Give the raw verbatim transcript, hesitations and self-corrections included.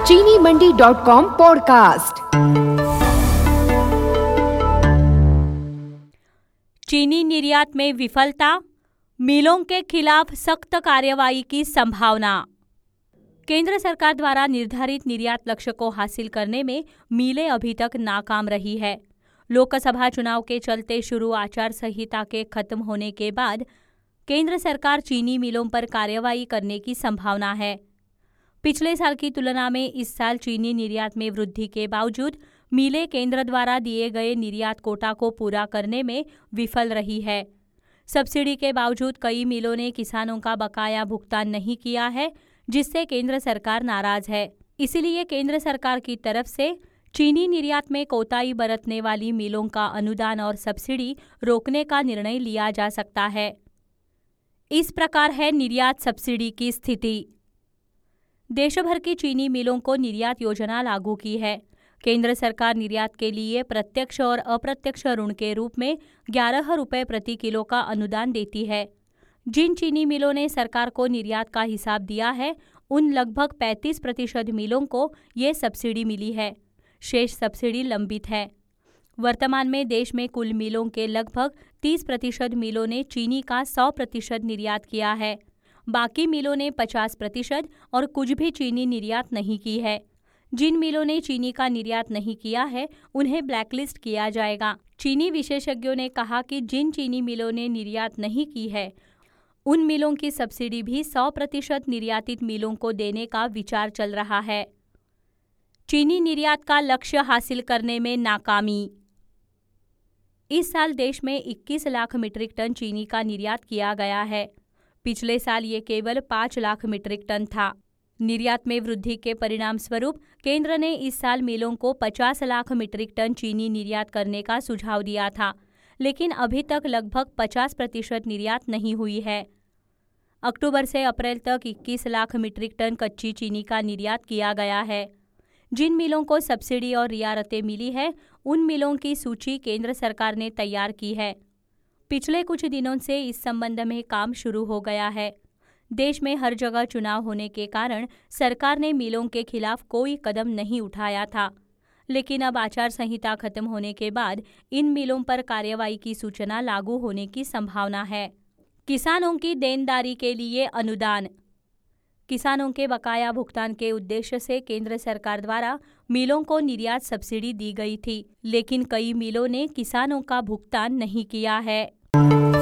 चीनी मंडी dot com podcast. चीनी निर्यात में विफलता, मिलों के खिलाफ सख्त कार्रवाई की संभावना। केंद्र सरकार द्वारा निर्धारित निर्यात लक्ष्य को हासिल करने में मिलें अभी तक नाकाम रही है। लोकसभा चुनाव के चलते शुरू आचार संहिता के खत्म होने के बाद केंद्र सरकार चीनी मिलों पर कार्रवाई करने की संभावना है। पिछले साल की तुलना में इस साल चीनी निर्यात में वृद्धि के बावजूद मिलें केंद्र द्वारा दिए गए निर्यात कोटा को पूरा करने में विफल रही है। सब्सिडी के बावजूद कई मिलों ने किसानों का बकाया भुगतान नहीं किया है, जिससे केंद्र सरकार नाराज है। इसीलिए केंद्र सरकार की तरफ से चीनी निर्यात में कोताही बरतने वाली मिलों का अनुदान और सब्सिडी रोकने का निर्णय लिया जा सकता है। इस प्रकार है निर्यात सब्सिडी की स्थिति। देशभर की चीनी मिलों को निर्यात योजना लागू की है। केंद्र सरकार निर्यात के लिए प्रत्यक्ष और अप्रत्यक्ष ऋण के रूप में ग्यारह रुपये प्रति किलो का अनुदान देती है। जिन चीनी मिलों ने सरकार को निर्यात का हिसाब दिया है, उन लगभग पैंतीस प्रतिशत मिलों को ये सब्सिडी मिली है। शेष सब्सिडी लंबित है। वर्तमान में देश में कुल मिलों के लगभग तीस प्रतिशत मिलों ने चीनी का सौ प्रतिशत निर्यात किया है। बाकी मिलों ने पचास प्रतिशत और कुछ भी चीनी निर्यात नहीं की है। जिन मिलों ने चीनी का निर्यात नहीं किया है, उन्हें ब्लैकलिस्ट किया जाएगा। चीनी विशेषज्ञों ने कहा कि जिन चीनी मिलों ने निर्यात नहीं की है, उन मिलों की सब्सिडी भी सौ प्रतिशत निर्यातित मिलों को देने का विचार चल रहा है। चीनी निर्यात का लक्ष्य हासिल करने में नाकामी। इस साल देश में इक्कीस लाख मीट्रिक टन चीनी का निर्यात किया गया है। पिछले साल ये केवल पाँच लाख मीट्रिक टन था। निर्यात में वृद्धि के परिणाम स्वरूप केंद्र ने इस साल मिलों को पचास लाख मीट्रिक टन चीनी निर्यात करने का सुझाव दिया था, लेकिन अभी तक लगभग पचास प्रतिशत निर्यात नहीं हुई है। अक्टूबर से अप्रैल तक इक्कीस लाख मीट्रिक टन कच्ची चीनी का निर्यात किया गया है। जिन मिलों को सब्सिडी और रियायतें मिली है, उन मिलों की सूची केंद्र सरकार ने तैयार की है। पिछले कुछ दिनों से इस संबंध में काम शुरू हो गया है। देश में हर जगह चुनाव होने के कारण सरकार ने मिलों के खिलाफ कोई कदम नहीं उठाया था, लेकिन अब आचार संहिता खत्म होने के बाद इन मिलों पर कार्रवाई की सूचना लागू होने की संभावना है। किसानों की देनदारी के लिए अनुदान। किसानों के बकाया भुगतान के उद्देश्य से केंद्र सरकार द्वारा मिलों को निर्यात सब्सिडी दी गई थी, लेकिन कई मिलों ने किसानों का भुगतान नहीं किया है।